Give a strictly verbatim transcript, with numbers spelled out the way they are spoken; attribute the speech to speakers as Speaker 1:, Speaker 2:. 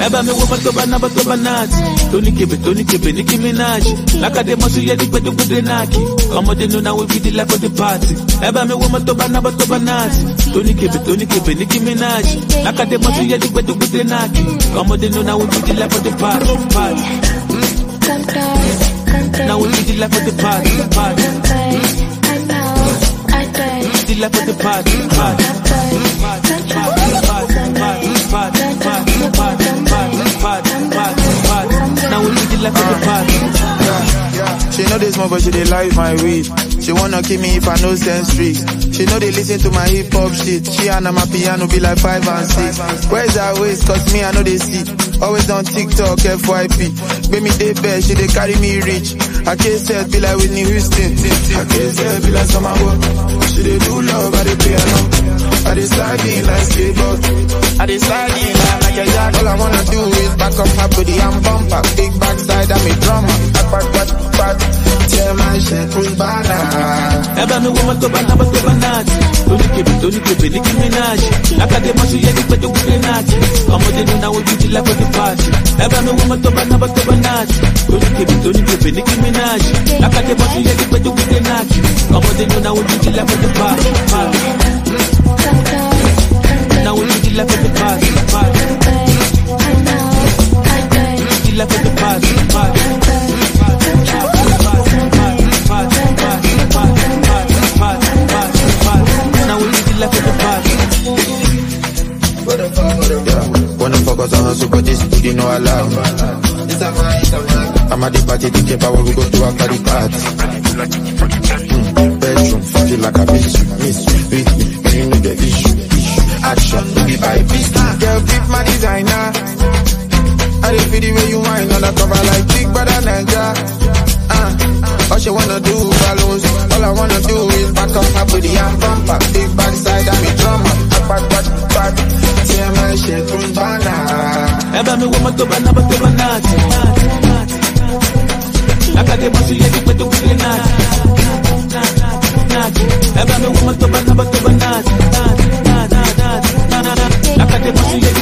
Speaker 1: Eba me woman to banana to banat. Tony Kebe, Tony Kebe, Nicki Minaj. Like a demo to yet with the good naki. Come on, they know now we be the life of the party. Eba me woman to banana to banat. Tony Kebe, Tony Kebe, Nicki Minaj. Like a demo to yet with the good naki. Come on, they know now we be the life of the party. Party. Now we be the life of the party. Party. The life of the party. Party. Now we need the life of the party.
Speaker 2: She know this more, but she dey like my weed. She wanna kill me if I know sense streets. She know they listen to my hip hop shit. She and my piano be like five and six. Where's her waist? Cause me I know they see. Always on TikTok, F Y P. When me dey bed, she dey carry me rich. I can't say be like Whitney Houston. I can't say be like Summer Walk. She dey do love, I dey piano. I dey slide in like skateboard. I dey slide in like a yard. All I wanna do is back up my body and bump up. Big backside, I'm a drummer. Back, back, back, back. Tear my shit from banana.
Speaker 1: Eba me woman to banana to banat. Tony Kebe, Tony Kebe, Nicki Minaj. Like a demo to yet with the good naki. Come on, they know now we be the life of the party. Eba me woman to banana to banat. Tony Kebe, Tony Kebe, Nicki Minaj. Like a demo to yet with the good naki. Come on, they know now we be the life of the party. Party. Now we be the life of the party. Party. The life of the party. Party.
Speaker 2: Wanna focus on hustle, but this you know I love. I'm at the party thinking about we go to a party party. Mm, bedroom, fuck you like a bitch. Miss with me, when you know the issue. Action, baby, by beast. Girl, pick my designer. I didn't feel the way you whine on the cover like Big Brother Ninja. Uh, all she wanna do balloons. All I wanna do is back up my booty and bump up. Big body side, I'm a drummer. Back, back, back. Tear my shit from banana.
Speaker 1: Eba me woman to banana to banat. Like a demo to yet with the good naki. Eba me woman to banana to banat. Like a demo to yet